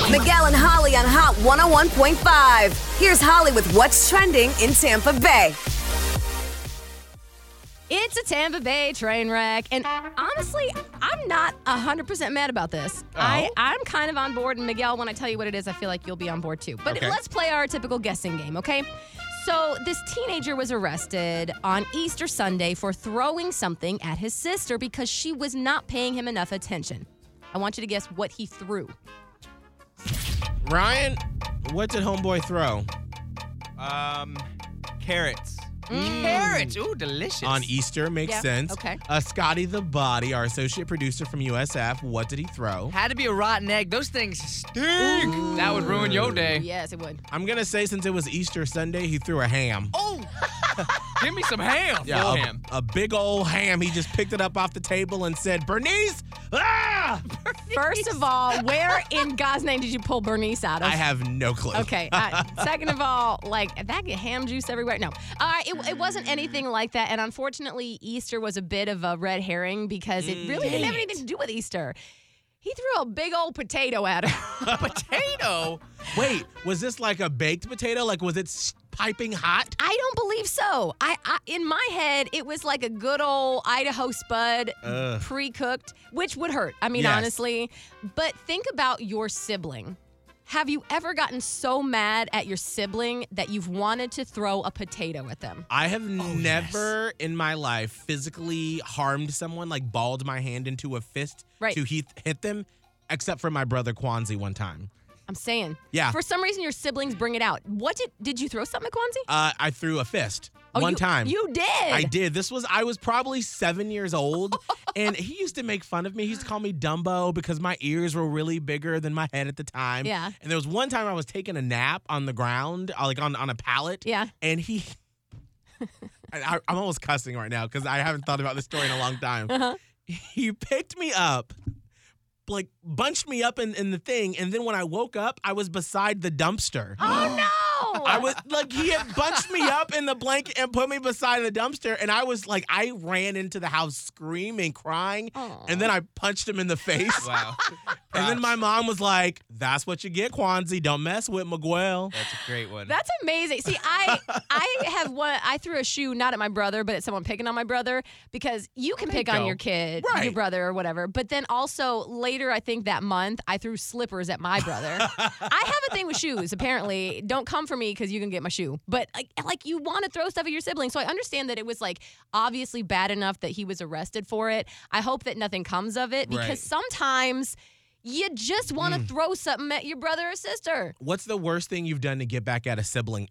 Miguel and Holly on Hot 101.5. Here's Holly with what's trending in Tampa Bay. It's a Tampa Bay train wreck, and honestly, I'm not 100% mad about this. Oh. I'm kind of on board, and Miguel, when I tell you what it is, I feel like you'll be on board too. But Okay. let's play our typical guessing game, okay? So this teenager was arrested on Easter Sunday for throwing something at his sister because she was not paying him enough attention. I want you to guess what he threw. Ryan, what did homeboy throw? Carrots. Carrots. Ooh, delicious. On Easter, makes Yeah, sense. okay. Scotty the Body, our associate producer from USF, what did he throw? Had to be a rotten egg. Those things stink. That would ruin your day. Yes, it would. I'm going to say since it was Easter Sunday, he threw a ham. Oh, give me some ham. Yeah, Full a, ham. a big old ham. He just picked it up off the table and said, Bernice, ah! First of all, where in God's name did you pull Bernice out of? I have no clue. Okay. Second of all, like, that get ham juice everywhere. No. It wasn't anything like that. And unfortunately, Easter was a bit of a red herring because it really didn't have anything to do with Easter. He threw a big old potato at her. Potato. Wait, was this like a baked potato? Like, was it piping hot? I don't believe so. I in my head, it was like a good old Idaho Spud Ugh. pre-cooked, which would hurt. I mean, Yes. honestly. But think about your sibling. Have you ever gotten so mad at your sibling that you've wanted to throw a potato at them? I have never in my life physically harmed someone, like balled my hand into a fist Right. to hit them, except for my brother Kwanzi one time. I'm saying. Yeah. For some reason, your siblings bring it out. What did you throw something at Kwanzi? I threw a fist Oh, one you- time. You did. I did. I was probably 7 years old, and he used to make fun of me. He used to call me Dumbo because my ears were really bigger than my head at the time. Yeah. And there was one time I was taking a nap on the ground, like on a pallet. Yeah. And he, I'm almost cussing right now because I haven't thought about this story in a long time. Uh-huh. He picked me up, like bunched me up in the thing, and then when I woke up, I was beside the dumpster. Oh, no. I was like, he had bunched me up in the blanket and put me beside the dumpster. And I was like, I ran into the house screaming, crying. Aw. And then I punched him in the face. Wow. And then my mom was like, that's what you get, Kwanzi. Don't mess with Miguel. That's a great one. That's amazing. See, I threw a shoe not at my brother, but at someone picking on my brother because you can pick on go. your kid, Right. your brother or whatever. But then also later, I think that month, I threw slippers at my brother. I have a thing with shoes, apparently. Don't come for me because you can get my shoe. But like you want to throw stuff at your sibling. So I understand that it was like obviously bad enough that he was arrested for it. I hope that nothing comes of it because Right. sometimes you just want to throw something at your brother or sister. What's the worst thing you've done to get back at a sibling?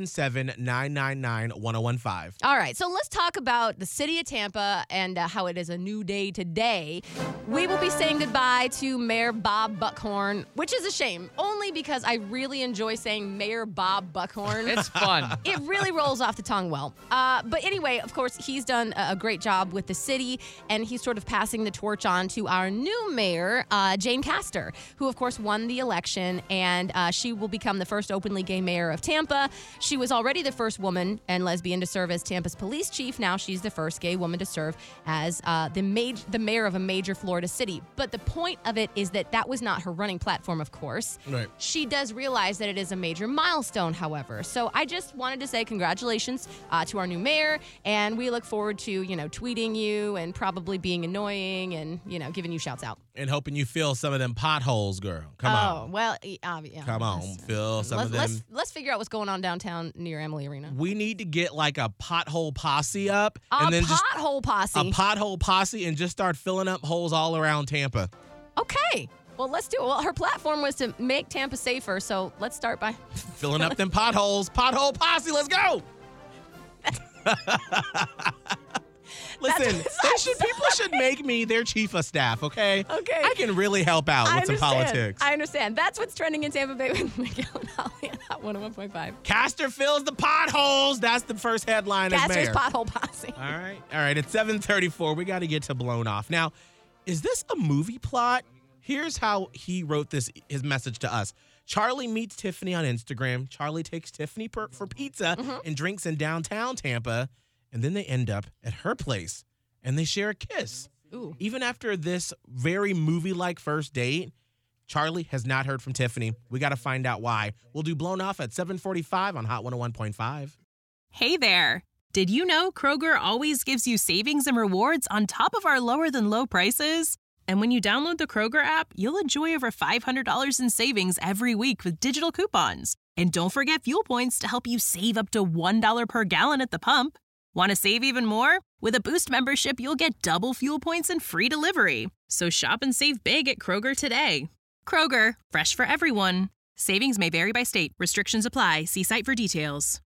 877-999-1015. All right, so let's talk about the city of Tampa and how it is a new day today. We will be saying goodbye to Mayor Bob Buckhorn, which is a shame, only because I really enjoy saying Mayor Bob Buckhorn. It's fun. It really rolls off the tongue well. But anyway, of course, he's done a great job with the city, and he's sort of passing the torch on to our new mayor, Jane Castor, who, of course, won the election, and she will become the first openly gay mayor of Tampa. She was already the first woman and lesbian to serve as Tampa's police chief. Now she's the first gay woman to serve as the mayor of a major Florida city. But the point of it is that was not her running platform, of course. Right. She does realize that it is a major milestone, however. So I just wanted to say congratulations to our new mayor, and we look forward to, tweeting you and probably being annoying and, giving you shouts out. And hoping you fill some of them potholes, girl. Come on. Well, yeah. Come on. Fill some of them. Let's figure out what's going on downtown near Emily Arena. We need to get like a pothole posse up. A and then pothole posse. A pothole posse and just start filling up holes all around Tampa. Okay. Well, let's do it. Well, her platform was to make Tampa safer, so let's start by Filling up them potholes. Pothole posse, let's go. Listen, people should make me their chief of staff, okay? Okay. I can really help out with some politics. I understand. That's what's trending in Tampa Bay with Miguel and Holly at Hot 101.5. Castor fills the potholes. That's the first headline as Castor's mayor. pothole posse. All right. It's 7:34. We got to get to Blown Off. Now, is this a movie plot? Here's how he wrote his message to us. Charlie meets Tiffany on Instagram. Charlie takes Tiffany for pizza and drinks in downtown Tampa. And then they end up at her place and they share a kiss. Ooh. Even after this very movie-like first date, Charlie has not heard from Tiffany. We got to find out why. We'll do Blown Off at 7:45 on Hot 101.5. Hey there! Did you know Kroger always gives you savings and rewards on top of our lower-than-low prices? And when you download the Kroger app, you'll enjoy over $500 in savings every week with digital coupons. And don't forget fuel points to help you save up to $1 per gallon at the pump. Want to save even more? With a Boost membership, you'll get double fuel points and free delivery. So shop and save big at Kroger today. Kroger, fresh for everyone. Savings may vary by state. Restrictions apply. See site for details.